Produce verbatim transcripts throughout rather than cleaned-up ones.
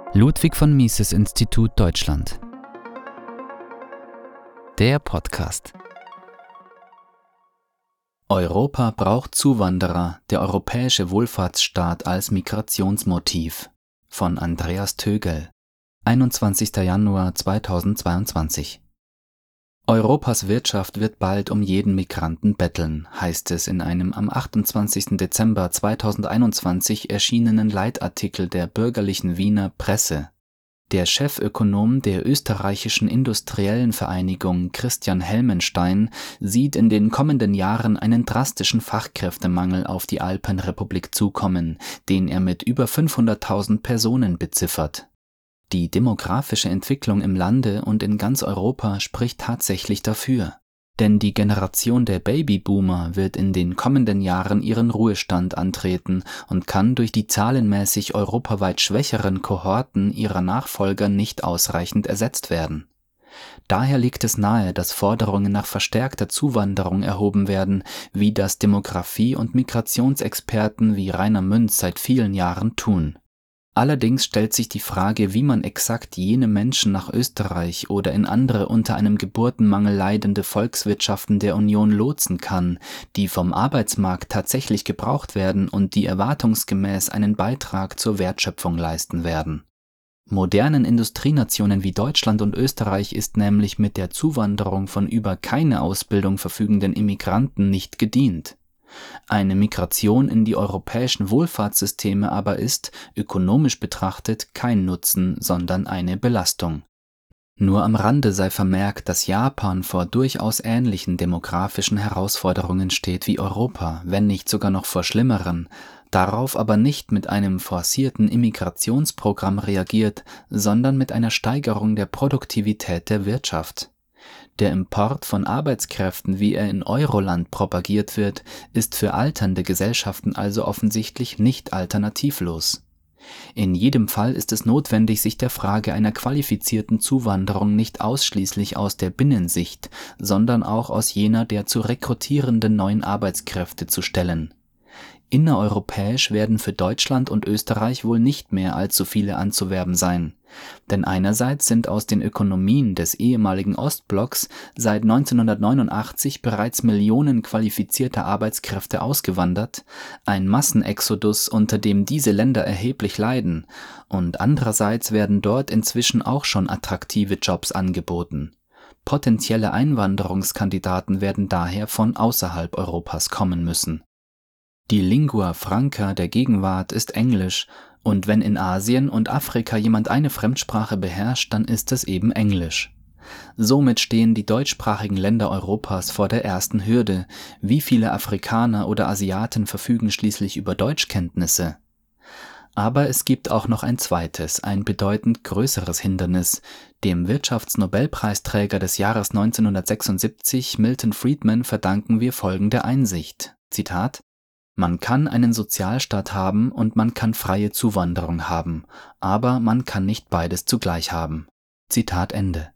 Ludwig von Mises Institut Deutschland. Der Podcast. Europa braucht Zuwanderer, der europäische Wohlfahrtsstaat als Migrationsmotiv. Von Andreas Tögel, einundzwanzigster Januar zweitausendzweiundzwanzig. Europas Wirtschaft wird bald um jeden Migranten betteln, heißt es in einem am achtundzwanzigsten Dezember zweitausendeinundzwanzig erschienenen Leitartikel der bürgerlichen Wiener Presse. Der Chefökonom der österreichischen Industriellen Vereinigung Christian Helmenstein sieht in den kommenden Jahren einen drastischen Fachkräftemangel auf die Alpenrepublik zukommen, den er mit über fünfhunderttausend Personen beziffert. Die demografische Entwicklung im Lande und in ganz Europa spricht tatsächlich dafür. Denn die Generation der Babyboomer wird in den kommenden Jahren ihren Ruhestand antreten und kann durch die zahlenmäßig europaweit schwächeren Kohorten ihrer Nachfolger nicht ausreichend ersetzt werden. Daher liegt es nahe, dass Forderungen nach verstärkter Zuwanderung erhoben werden, wie das Demografie- und Migrationsexperten wie Rainer Münz seit vielen Jahren tun. Allerdings stellt sich die Frage, wie man exakt jene Menschen nach Österreich oder in andere unter einem Geburtenmangel leidende Volkswirtschaften der Union lotsen kann, die vom Arbeitsmarkt tatsächlich gebraucht werden und die erwartungsgemäß einen Beitrag zur Wertschöpfung leisten werden. Modernen Industrienationen wie Deutschland und Österreich ist nämlich mit der Zuwanderung von über keine Ausbildung verfügenden Immigranten nicht gedient. Eine Migration in die europäischen Wohlfahrtssysteme aber ist, ökonomisch betrachtet, kein Nutzen, sondern eine Belastung. Nur am Rande sei vermerkt, dass Japan vor durchaus ähnlichen demografischen Herausforderungen steht wie Europa, wenn nicht sogar noch vor schlimmeren, darauf aber nicht mit einem forcierten Immigrationsprogramm reagiert, sondern mit einer Steigerung der Produktivität der Wirtschaft. Der Import von Arbeitskräften, wie er in Euroland propagiert wird, ist für alternde Gesellschaften also offensichtlich nicht alternativlos. In jedem Fall ist es notwendig, sich der Frage einer qualifizierten Zuwanderung nicht ausschließlich aus der Binnensicht, sondern auch aus jener der zu rekrutierenden neuen Arbeitskräfte zu stellen. Innereuropäisch werden für Deutschland und Österreich wohl nicht mehr allzu viele anzuwerben sein. Denn einerseits sind aus den Ökonomien des ehemaligen Ostblocks seit neunzehnhundertneunundachtzig bereits Millionen qualifizierter Arbeitskräfte ausgewandert, ein Massenexodus, unter dem diese Länder erheblich leiden, und andererseits werden dort inzwischen auch schon attraktive Jobs angeboten. Potenzielle Einwanderungskandidaten werden daher von außerhalb Europas kommen müssen. Die Lingua franca der Gegenwart ist Englisch, und wenn in Asien und Afrika jemand eine Fremdsprache beherrscht, dann ist es eben Englisch. Somit stehen die deutschsprachigen Länder Europas vor der ersten Hürde. Wie viele Afrikaner oder Asiaten verfügen schließlich über Deutschkenntnisse? Aber es gibt auch noch ein zweites, ein bedeutend größeres Hindernis. Dem Wirtschaftsnobelpreisträger des Jahres neunzehnhundertsechsundsiebzig, Milton Friedman, verdanken wir folgende Einsicht. Zitat: Man kann einen Sozialstaat haben und man kann freie Zuwanderung haben, aber man kann nicht beides zugleich haben. Zitat Ende.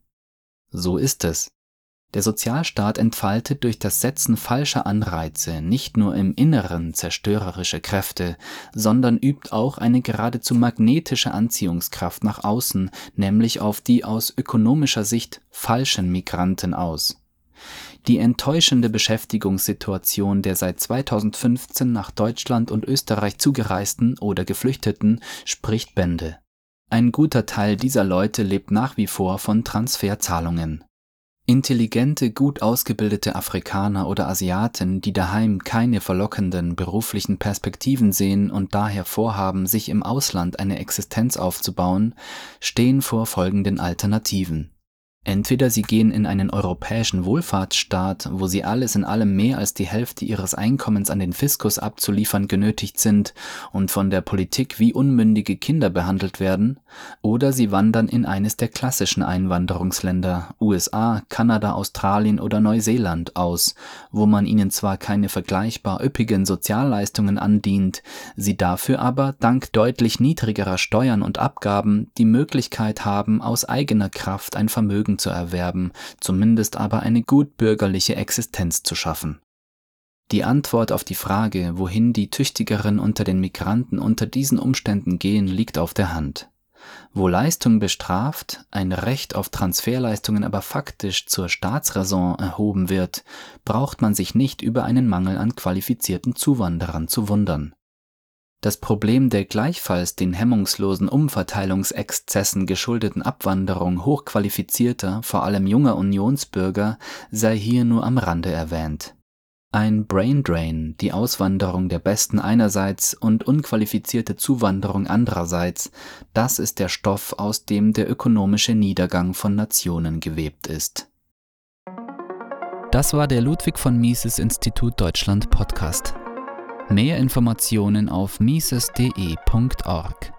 So ist es. Der Sozialstaat entfaltet durch das Setzen falscher Anreize nicht nur im Inneren zerstörerische Kräfte, sondern übt auch eine geradezu magnetische Anziehungskraft nach außen, nämlich auf die aus ökonomischer Sicht falschen Migranten aus. Die enttäuschende Beschäftigungssituation der seit zweitausendfünfzehn nach Deutschland und Österreich zugereisten oder Geflüchteten spricht Bände. Ein guter Teil dieser Leute lebt nach wie vor von Transferzahlungen. Intelligente, gut ausgebildete Afrikaner oder Asiaten, die daheim keine verlockenden beruflichen Perspektiven sehen und daher vorhaben, sich im Ausland eine Existenz aufzubauen, stehen vor folgenden Alternativen. Entweder sie gehen in einen europäischen Wohlfahrtsstaat, wo sie alles in allem mehr als die Hälfte ihres Einkommens an den Fiskus abzuliefern genötigt sind und von der Politik wie unmündige Kinder behandelt werden, oder sie wandern in eines der klassischen Einwanderungsländer, U S A, Kanada, Australien oder Neuseeland, aus, wo man ihnen zwar keine vergleichbar üppigen Sozialleistungen andient, sie dafür aber dank deutlich niedrigerer Steuern und Abgaben die Möglichkeit haben, aus eigener Kraft ein Vermögen zu erwerben, zumindest aber eine gut bürgerliche Existenz zu schaffen. Die Antwort auf die Frage, wohin die Tüchtigeren unter den Migranten unter diesen Umständen gehen, liegt auf der Hand. Wo Leistung bestraft, ein Recht auf Transferleistungen aber faktisch zur Staatsräson erhoben wird, braucht man sich nicht über einen Mangel an qualifizierten Zuwanderern zu wundern. Das Problem der gleichfalls den hemmungslosen Umverteilungsexzessen geschuldeten Abwanderung hochqualifizierter, vor allem junger Unionsbürger, sei hier nur am Rande erwähnt. Ein Braindrain, die Auswanderung der Besten einerseits und unqualifizierte Zuwanderung andererseits, das ist der Stoff, aus dem der ökonomische Niedergang von Nationen gewebt ist. Das war der Ludwig von Mises Institut Deutschland Podcast. Mehr Informationen auf mises punkt de punkt org.